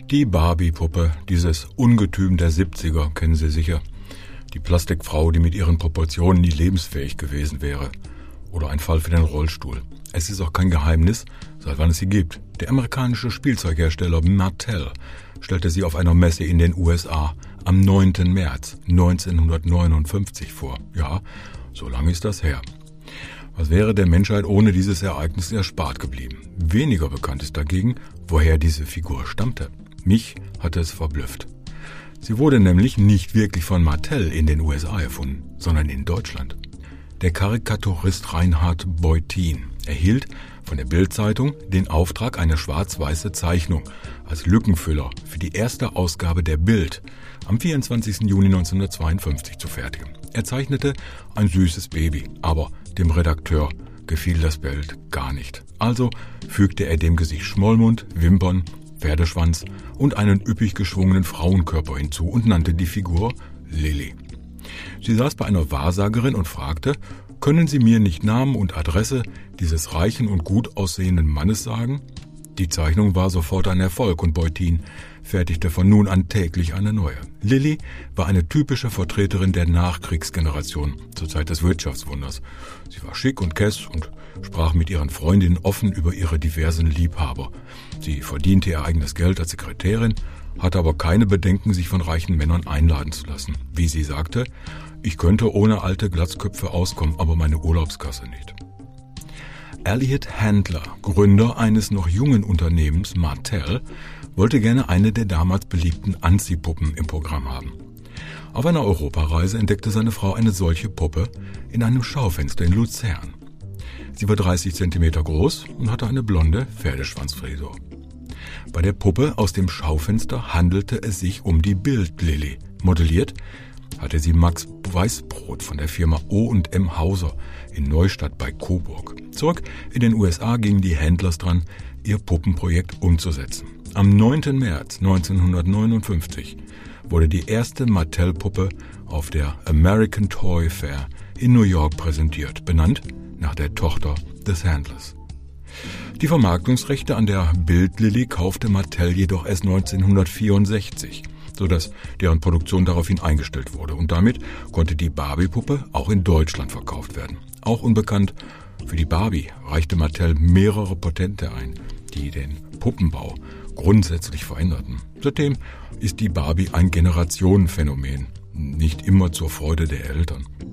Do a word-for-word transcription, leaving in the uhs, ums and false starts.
Die Barbie-Puppe, dieses Ungetüm der siebziger, kennen Sie sicher. Die Plastikfrau, die mit ihren Proportionen nie lebensfähig gewesen wäre. Oder ein Fall für den Rollstuhl. Es ist auch kein Geheimnis, seit wann es sie gibt. Der amerikanische Spielzeughersteller Mattel stellte sie auf einer Messe in den U S A am neunten März neunzehnhundertneunundfünfzig vor. Ja, so lange ist das her. Was wäre der Menschheit ohne dieses Ereignis erspart geblieben? Weniger bekannt ist dagegen, woher diese Figur stammte. Mich hatte es verblüfft. Sie wurde nämlich nicht wirklich von Mattel in den U S A erfunden, sondern in Deutschland. Der Karikaturist Reinhard Beutin erhielt von der Bild-Zeitung den Auftrag, eine schwarz-weiße Zeichnung als Lückenfüller für die erste Ausgabe der Bild am vierundzwanzigsten Juni neunzehnhundertzweiundfünfzig zu fertigen. Er zeichnete ein süßes Baby, aber dem Redakteur gefiel das Bild gar nicht. Also fügte er dem Gesicht Schmollmund, Wimpern, Pferdeschwanz und einen üppig geschwungenen Frauenkörper hinzu und nannte die Figur Lilli. Sie saß bei einer Wahrsagerin und fragte, können Sie mir nicht Namen und Adresse dieses reichen und gut aussehenden Mannes sagen? Die Zeichnung war sofort ein Erfolg und Beutin fertigte von nun an täglich eine neue. Lilli war eine typische Vertreterin der Nachkriegsgeneration zur Zeit des Wirtschaftswunders. Sie war schick und kess und sprach mit ihren Freundinnen offen über ihre diversen Liebhaber. Sie verdiente ihr eigenes Geld als Sekretärin, hatte aber keine Bedenken, sich von reichen Männern einladen zu lassen. Wie sie sagte, ich könnte ohne alte Glatzköpfe auskommen, aber meine Urlaubskasse nicht. Elliot Handler, Gründer eines noch jungen Unternehmens Mattel, wollte gerne eine der damals beliebten Anziehpuppen im Programm haben. Auf einer Europareise entdeckte seine Frau eine solche Puppe in einem Schaufenster in Luzern. Sie war dreißig Zentimeter groß und hatte eine blonde Pferdeschwanzfrisur. Bei der Puppe aus dem Schaufenster handelte es sich um die Bild-Lilli. Modelliert hatte sie Max Weißbrot von der Firma O und M Hauser in Neustadt bei Coburg. Zurück in den U S A gingen die Handlers dran, ihr Puppenprojekt umzusetzen. Am neunten März neunzehnhundertneunundfünfzig wurde die erste Mattel-Puppe auf der American Toy Fair in New York präsentiert, benannt nach der Tochter des Handlers. Die Vermarktungsrechte an der Bild-Lilli kaufte Mattel jedoch erst neunzehnhundertvierundsechzig, sodass deren Produktion daraufhin eingestellt wurde. Und damit konnte die Barbie-Puppe auch in Deutschland verkauft werden. Auch unbekannt, für die Barbie reichte Mattel mehrere Patente ein, die den Puppenbau grundsätzlich veränderten. Seitdem ist die Barbie ein Generationenphänomen, nicht immer zur Freude der Eltern.